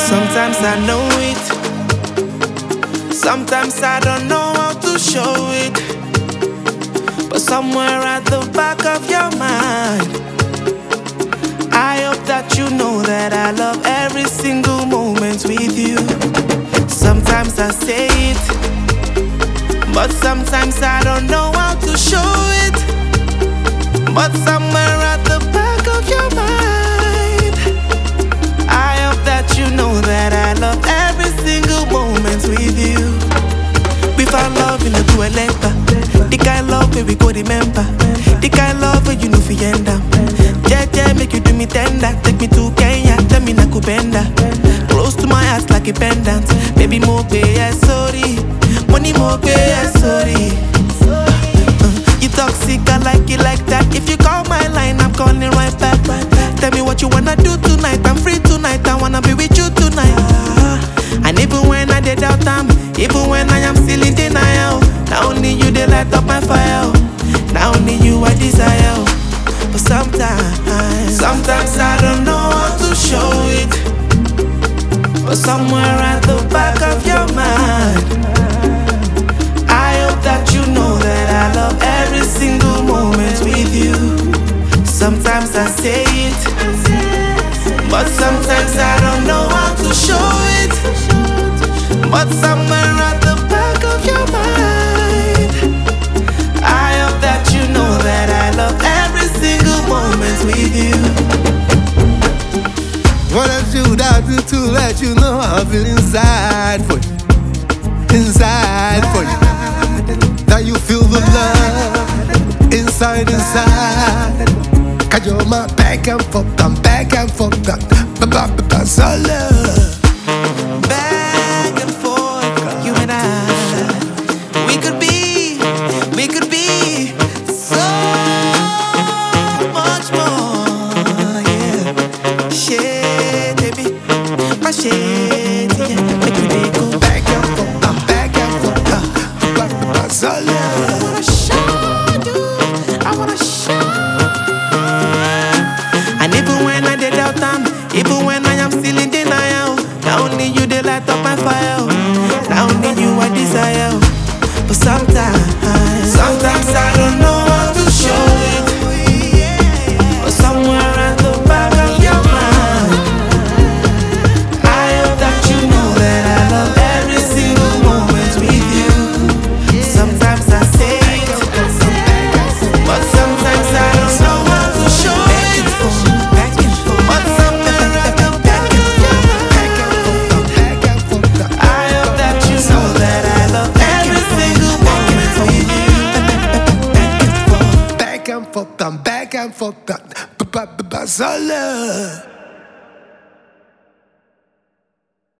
Sometimes I know it, sometimes I don't know how to show it, but somewhere at the back of your mind, I hope that you know that I love every single moment with you. Sometimes I say it, but sometimes I don't know how to show it, but somewhere at the back of your mind, I hope that you know that I love every single moment with you. We found love in the dueletta, the kind love where we go remember, the kind love where you know fi end up. Yeah, make you do me tender, take me to Kenya, tell me nakupenda, close to my heart like a pendant. Baby mo pay, yeah, sorry, money mo pay, yeah, sorry. You toxic, I like it like that. If you call my line, I'm calling right back. Tell me what you wanna do tonight, I'm free tonight, I wanna be with you tonight. And even when I did doubt time, even when I am still in denial, not only you they light up my fire, not only you I desire. But sometimes I don't know how to show it, but somewhere at the back of your mind, I hope that you know that I love every single moment with you. Sometimes I say it, but sometimes I don't know how to show it, but somewhere at the back of your mind, I hope that you know that I love every single moment with you. What I should I do to let you know how I feel inside for you, inside for you. That you feel the love inside. Cause you're my back and forth, I'm back and forth, that's all love. Back and forth, you and I, we could be so much more, yeah. Shit, baby, my shit, yeah. Make me go Back and forth, I'm back and forth, that's all love. I wanna show. And even when I did doubt time, even when I am still in denial, not only you they light up my fire, not only you I desire. But sometimes I don't know how to show it, but somewhere at the back of your mind, I hope that you know that I love every single moment with you. Sometimes I say it, but sometimes I don't know how to show it, but somewhere at the back of your mind, I hope that you know that I love every single moment with you. Back and forth, I'm back and forth, that's all love.